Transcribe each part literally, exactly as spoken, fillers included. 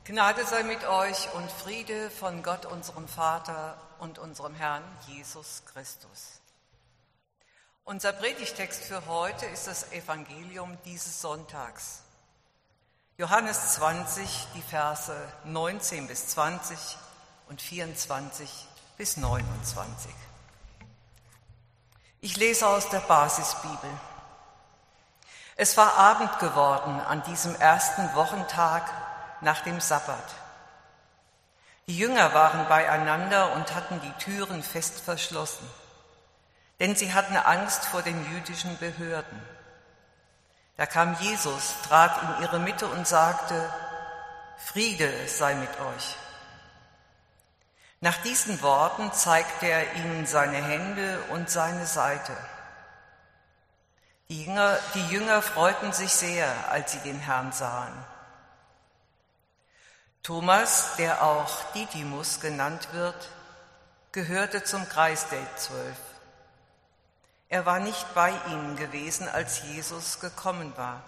Gnade sei mit euch und Friede von Gott, unserem Vater und unserem Herrn Jesus Christus. Unser Predigtext für heute ist das Evangelium dieses Sonntags. Johannes zwanzig, die Verse neunzehn bis zwanzig und vierundzwanzig bis neunundzwanzig. Ich lese aus der Basisbibel. Es war Abend geworden an diesem ersten Wochentag nach dem Sabbat. Die Jünger waren beieinander und hatten die Türen fest verschlossen, denn sie hatten Angst vor den jüdischen Behörden. Da kam Jesus, trat in ihre Mitte und sagte: Friede sei mit euch. Nach diesen Worten zeigte er ihnen seine Hände und seine Seite. Die Jünger, die Jünger freuten sich sehr, als sie den Herrn sahen. Thomas, der auch Didymus genannt wird, gehörte zum Kreis der Zwölf. Er war nicht bei ihnen gewesen, als Jesus gekommen war.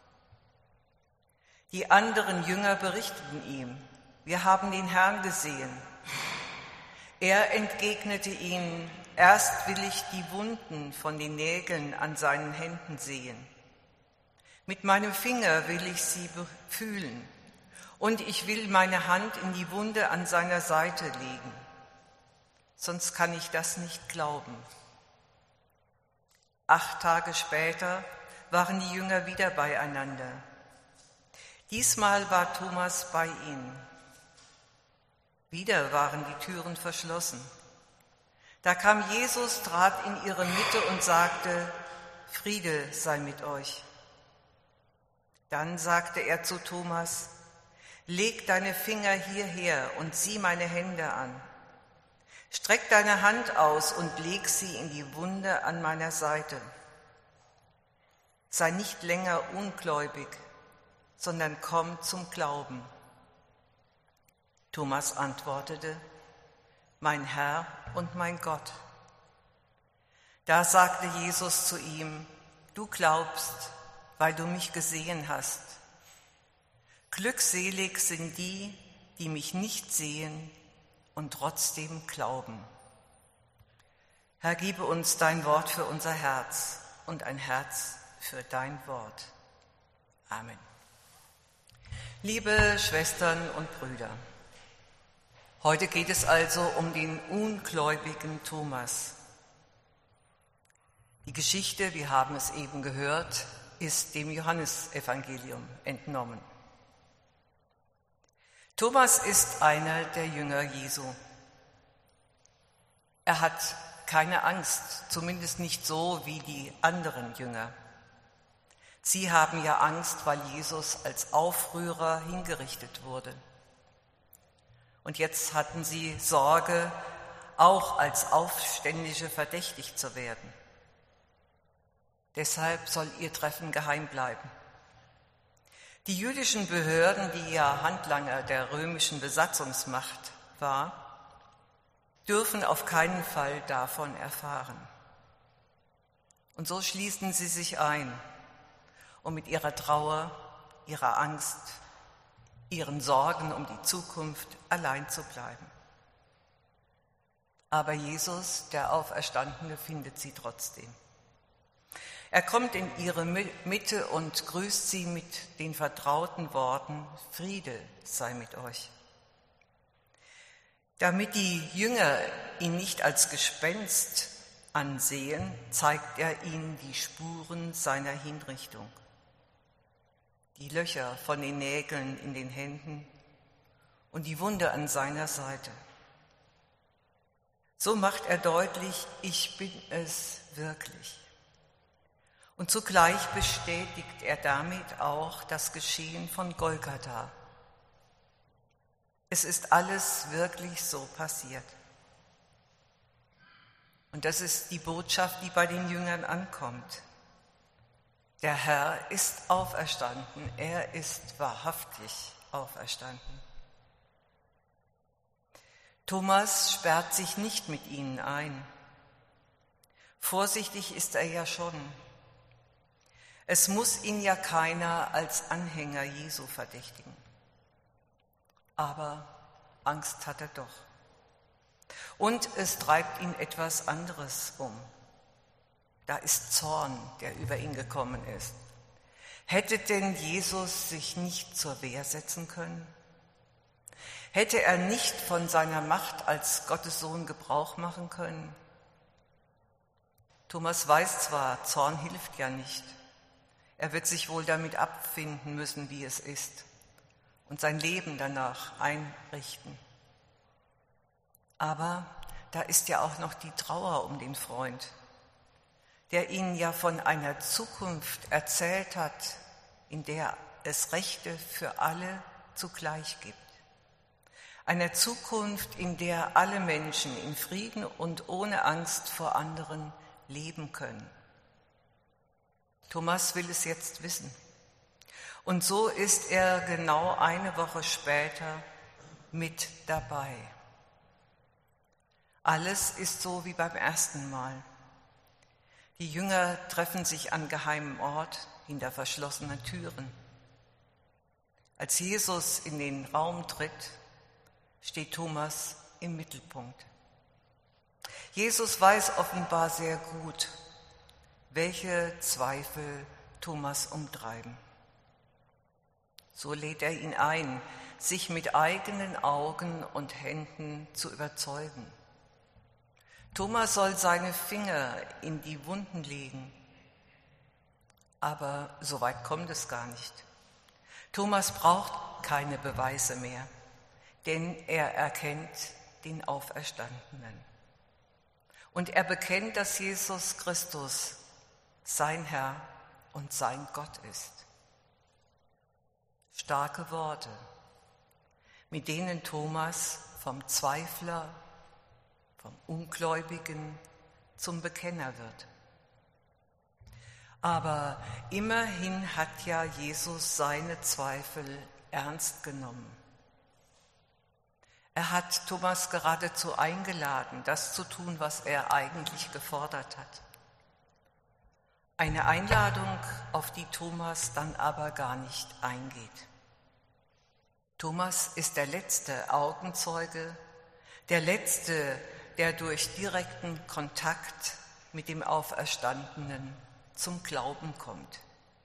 Die anderen Jünger berichteten ihm: Wir haben den Herrn gesehen. Er entgegnete ihnen: Erst will ich die Wunden von den Nägeln an seinen Händen sehen. Mit meinem Finger will ich sie fühlen. Und ich will meine Hand in die Wunde an seiner Seite legen, sonst kann ich das nicht glauben. Acht Tage später waren die Jünger wieder beieinander. Diesmal war Thomas bei ihnen. Wieder waren die Türen verschlossen. Da kam Jesus, trat in ihre Mitte und sagte: Friede sei mit euch. Dann sagte er zu Thomas: Leg deine Finger hierher und sieh meine Hände an. Streck deine Hand aus und leg sie in die Wunde an meiner Seite. Sei nicht länger ungläubig, sondern komm zum Glauben. Thomas antwortete: Mein Herr und mein Gott. Da sagte Jesus zu ihm: Du glaubst, weil du mich gesehen hast. Glückselig sind die, die mich nicht sehen und trotzdem glauben. Herr, gebe uns dein Wort für unser Herz und ein Herz für dein Wort. Amen. Liebe Schwestern und Brüder, heute geht es also um den ungläubigen Thomas. Die Geschichte, wir haben es eben gehört, ist dem Johannesevangelium entnommen. Thomas ist einer der Jünger Jesu. Er hat keine Angst, zumindest nicht so wie die anderen Jünger. Sie haben ja Angst, weil Jesus als Aufrührer hingerichtet wurde. Und jetzt hatten sie Sorge, auch als Aufständische verdächtigt zu werden. Deshalb soll ihr Treffen geheim bleiben. Die jüdischen Behörden, die ja Handlanger der römischen Besatzungsmacht war, dürfen auf keinen Fall davon erfahren. Und so schließen sie sich ein, um mit ihrer Trauer, ihrer Angst, ihren Sorgen um die Zukunft allein zu bleiben. Aber Jesus, der Auferstandene, findet sie trotzdem. Er kommt in ihre Mitte und grüßt sie mit den vertrauten Worten: Friede sei mit euch. Damit die Jünger ihn nicht als Gespenst ansehen, zeigt er ihnen die Spuren seiner Hinrichtung. Die Löcher von den Nägeln in den Händen und die Wunde an seiner Seite. So macht er deutlich: Ich bin es wirklich. Und zugleich bestätigt er damit auch das Geschehen von Golgatha. Es ist alles wirklich so passiert. Und das ist die Botschaft, die bei den Jüngern ankommt. Der Herr ist auferstanden, er ist wahrhaftig auferstanden. Thomas sperrt sich nicht mit ihnen ein. Vorsichtig ist er ja schon. Es muss ihn ja keiner als Anhänger Jesu verdächtigen. aber Angst hat er doch. Und es treibt ihn etwas anderes um. Da ist Zorn, der über ihn gekommen ist. Hätte denn Jesus sich nicht zur Wehr setzen können? Hätte er nicht von seiner Macht als Gottes Sohn Gebrauch machen können? Thomas weiß zwar, Zorn hilft ja nicht. Er wird sich wohl damit abfinden müssen, wie es ist, und sein Leben danach einrichten. Aber da ist ja auch noch die Trauer um den Freund, der ihnen ja von einer Zukunft erzählt hat, in der es Rechte für alle zugleich gibt. Einer Zukunft, in der alle Menschen in Frieden und ohne Angst vor anderen leben können. Thomas will es jetzt wissen. Und so ist er genau eine Woche später mit dabei. Alles ist so wie beim ersten Mal. Die Jünger treffen sich an geheimem Ort hinter verschlossenen Türen. Als Jesus in den Raum tritt, steht Thomas im Mittelpunkt. Jesus weiß offenbar sehr gut, welche Zweifel Thomas umtreiben. So lädt er ihn ein, sich mit eigenen Augen und Händen zu überzeugen. Thomas soll seine Finger in die Wunden legen, aber so weit kommt es gar nicht. Thomas braucht keine Beweise mehr, denn er erkennt den Auferstandenen. Und er bekennt, dass Jesus Christus sein Herr und sein Gott ist. Starke Worte, mit denen Thomas vom Zweifler, vom Ungläubigen zum Bekenner wird. Aber immerhin hat ja Jesus seine Zweifel ernst genommen. Er hat Thomas geradezu eingeladen, das zu tun, was er eigentlich gefordert hat. Eine Einladung, auf die Thomas dann aber gar nicht eingeht. Thomas ist der letzte Augenzeuge, der letzte, der durch direkten Kontakt mit dem Auferstandenen zum Glauben kommt.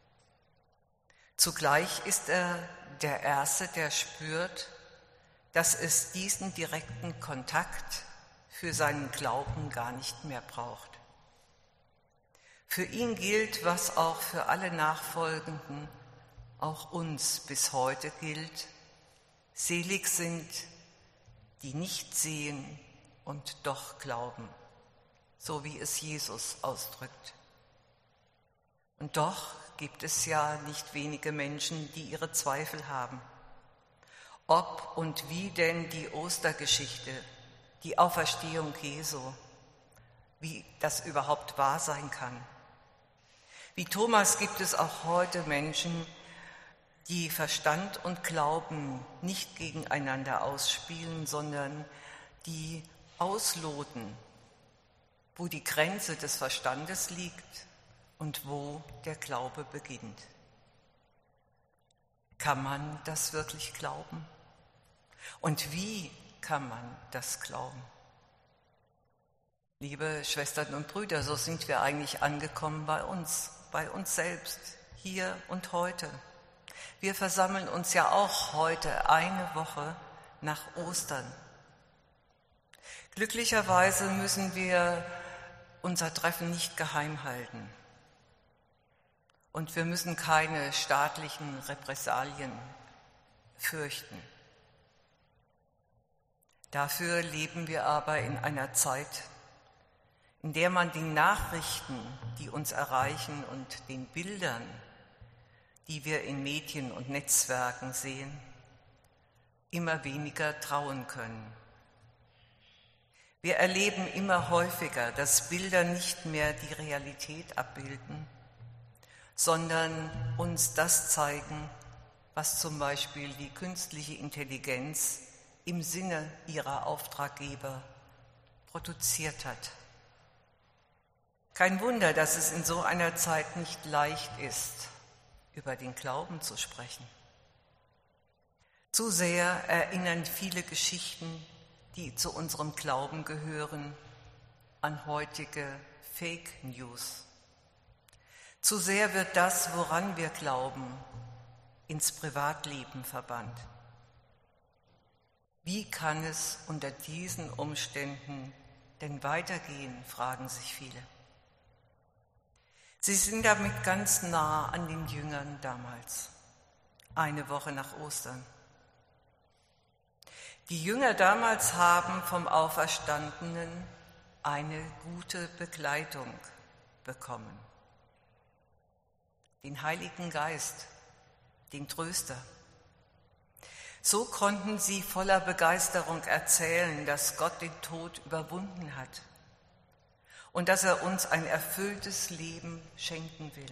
Zugleich ist er der Erste, der spürt, dass es diesen direkten Kontakt für seinen Glauben gar nicht mehr braucht. Für ihn gilt, was auch für alle Nachfolgenden, auch uns bis heute gilt: Selig sind, die nicht sehen und doch glauben, so wie es Jesus ausdrückt. Und doch gibt es ja nicht wenige Menschen, die ihre Zweifel haben. Ob und wie denn die Ostergeschichte, die Auferstehung Jesu, wie das überhaupt wahr sein kann. Wie Thomas gibt es auch heute Menschen, die Verstand und Glauben nicht gegeneinander ausspielen, sondern die ausloten, wo die Grenze des Verstandes liegt und wo der Glaube beginnt. Kann man das wirklich glauben? Und wie kann man das glauben? Liebe Schwestern und Brüder, so sind wir eigentlich angekommen bei uns, bei uns selbst, hier und heute. Wir versammeln uns ja auch heute eine Woche nach Ostern. Glücklicherweise müssen wir unser Treffen nicht geheim halten. Und wir müssen keine staatlichen Repressalien fürchten. Dafür leben wir aber in einer Zeit, in der man den Nachrichten, die uns erreichen, und den Bildern, die wir in Medien und Netzwerken sehen, immer weniger trauen können. Wir erleben immer häufiger, dass Bilder nicht mehr die Realität abbilden, sondern uns das zeigen, was zum Beispiel die künstliche Intelligenz im Sinne ihrer Auftraggeber produziert hat. Kein Wunder, dass es in so einer Zeit nicht leicht ist, über den Glauben zu sprechen. Zu sehr erinnern viele Geschichten, die zu unserem Glauben gehören, an heutige Fake News. Zu sehr wird das, woran wir glauben, ins Privatleben verbannt. Wie kann es unter diesen Umständen denn weitergehen, fragen sich viele. Sie sind damit ganz nah an den Jüngern damals, eine Woche nach Ostern. Die Jünger damals haben vom Auferstandenen eine gute Begleitung bekommen. Den Heiligen Geist, den Tröster. So konnten sie voller Begeisterung erzählen, dass Gott den Tod überwunden hat und dass er uns ein erfülltes Leben schenken will.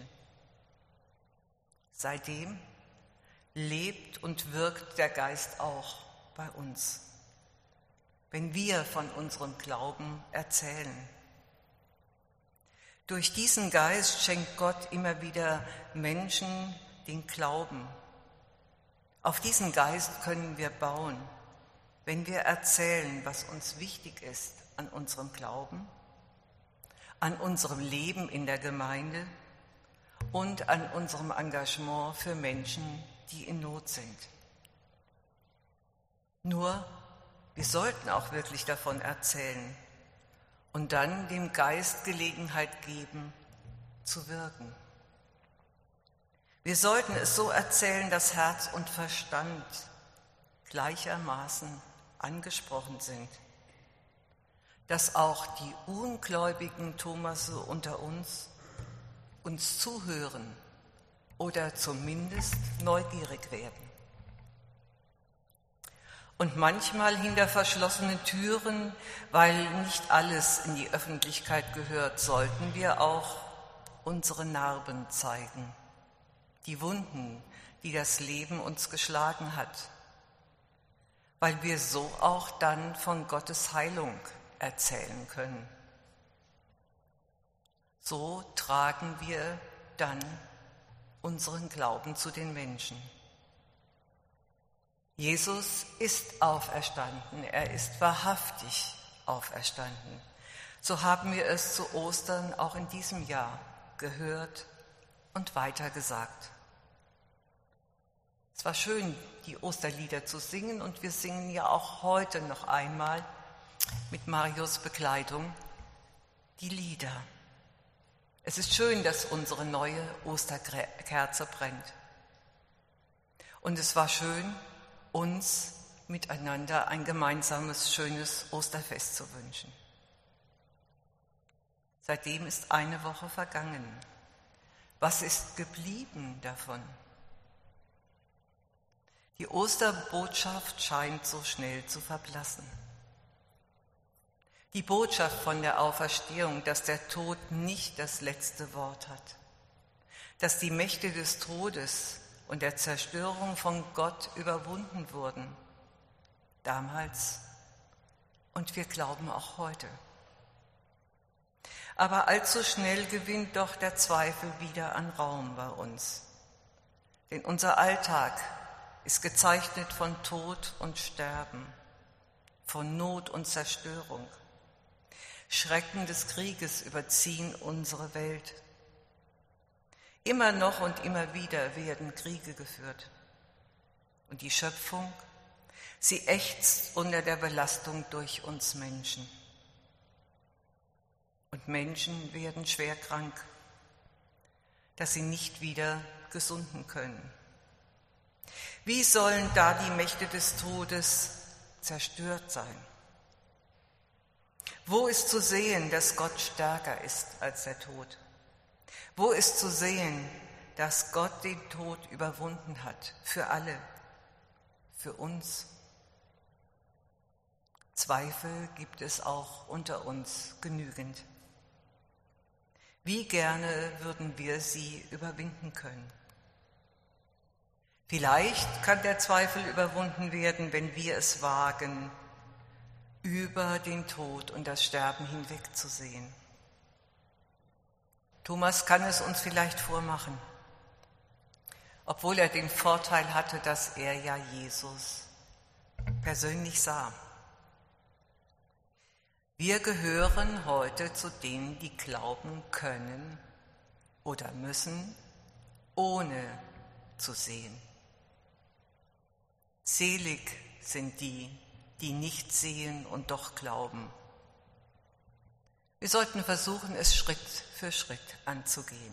Seitdem lebt und wirkt der Geist auch bei uns, wenn wir von unserem Glauben erzählen. Durch diesen Geist schenkt Gott immer wieder Menschen den Glauben. Auf diesen Geist können wir bauen, wenn wir erzählen, was uns wichtig ist an unserem Glauben, an unserem Leben in der Gemeinde und an unserem Engagement für Menschen, die in Not sind. Nur, wir sollten auch wirklich davon erzählen und dann dem Geist Gelegenheit geben, zu wirken. Wir sollten es so erzählen, dass Herz und Verstand gleichermaßen angesprochen sind, dass auch die ungläubigen Thomasse unter uns uns zuhören oder zumindest neugierig werden. Und manchmal hinter verschlossenen Türen, weil nicht alles in die Öffentlichkeit gehört, sollten wir auch unsere Narben zeigen, die Wunden, die das Leben uns geschlagen hat, weil wir so auch dann von Gottes Heilung erzählen können. So tragen wir dann unseren Glauben zu den Menschen. Jesus ist auferstanden, er ist wahrhaftig auferstanden. So haben wir es zu Ostern auch in diesem Jahr gehört und weitergesagt. Es war schön, die Osterlieder zu singen und wir singen ja auch heute noch einmal mit Marius Begleitung die Lieder. Es ist schön, dass unsere neue Osterkerze brennt. Und es war schön, uns miteinander ein gemeinsames, schönes Osterfest zu wünschen. Seitdem ist eine Woche vergangen. Was ist geblieben davon? Die Osterbotschaft scheint so schnell zu verblassen. Die Botschaft von der Auferstehung, dass der Tod nicht das letzte Wort hat, dass die Mächte des Todes und der Zerstörung von Gott überwunden wurden, damals und wir glauben auch heute. Aber allzu schnell gewinnt doch der Zweifel wieder an Raum bei uns. Denn unser Alltag ist gezeichnet von Tod und Sterben, von Not und Zerstörung. Schrecken des Krieges überziehen unsere Welt. Immer noch und immer wieder werden Kriege geführt. Und die Schöpfung, sie ächzt unter der Belastung durch uns Menschen. Und Menschen werden schwer krank, dass sie nicht wieder gesunden können. Wie sollen da die Mächte des Todes zerstört sein? Wo ist zu sehen, dass Gott stärker ist als der Tod? Wo ist zu sehen, dass Gott den Tod überwunden hat, für alle, für uns? Zweifel gibt es auch unter uns genügend. Wie gerne würden wir sie überwinden können? Vielleicht kann der Zweifel überwunden werden, wenn wir es wagen, über den Tod und das Sterben hinwegzusehen. Thomas kann es uns vielleicht vormachen. obwohl er den Vorteil hatte, dass er ja Jesus persönlich sah. Wir gehören heute zu denen, die glauben können oder müssen, ohne zu sehen. Selig sind die, die nicht sehen und doch glauben. Wir sollten versuchen, es Schritt für Schritt anzugehen.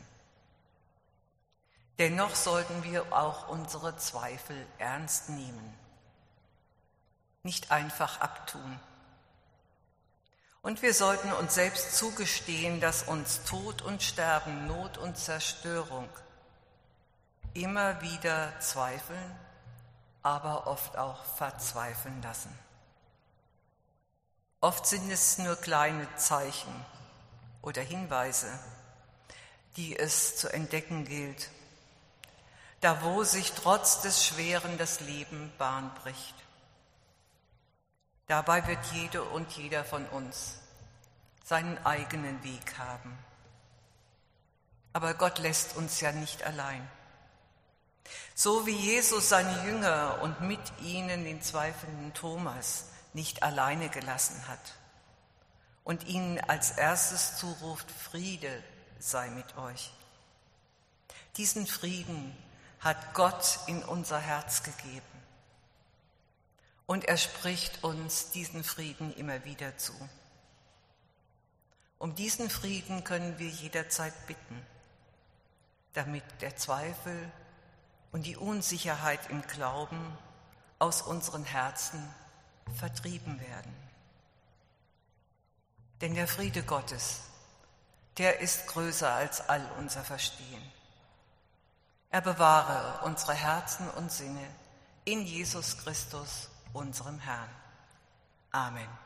Dennoch sollten wir auch unsere Zweifel ernst nehmen, nicht einfach abtun. Und wir sollten uns selbst zugestehen, dass uns Tod und Sterben, Not und Zerstörung immer wieder zweifeln, aber oft auch verzweifeln lassen. Oft sind es nur kleine Zeichen oder Hinweise, die es zu entdecken gilt, da wo sich trotz des Schweren das Leben Bahn bricht. Dabei wird jede und jeder von uns seinen eigenen Weg haben. Aber Gott lässt uns ja nicht allein. So wie Jesus seine Jünger und mit ihnen den zweifelnden Thomas nicht alleine gelassen hat und ihnen als erstes zuruft, Friede sei mit euch. Diesen Frieden hat Gott in unser Herz gegeben. Und er spricht uns diesen Frieden immer wieder zu. Um diesen Frieden können wir jederzeit bitten, damit der Zweifel und die Unsicherheit im Glauben aus unseren Herzen vertrieben werden. Denn der Friede Gottes, der ist größer als all unser Verstehen. Er bewahre unsere Herzen und Sinne in Jesus Christus, unserem Herrn. Amen.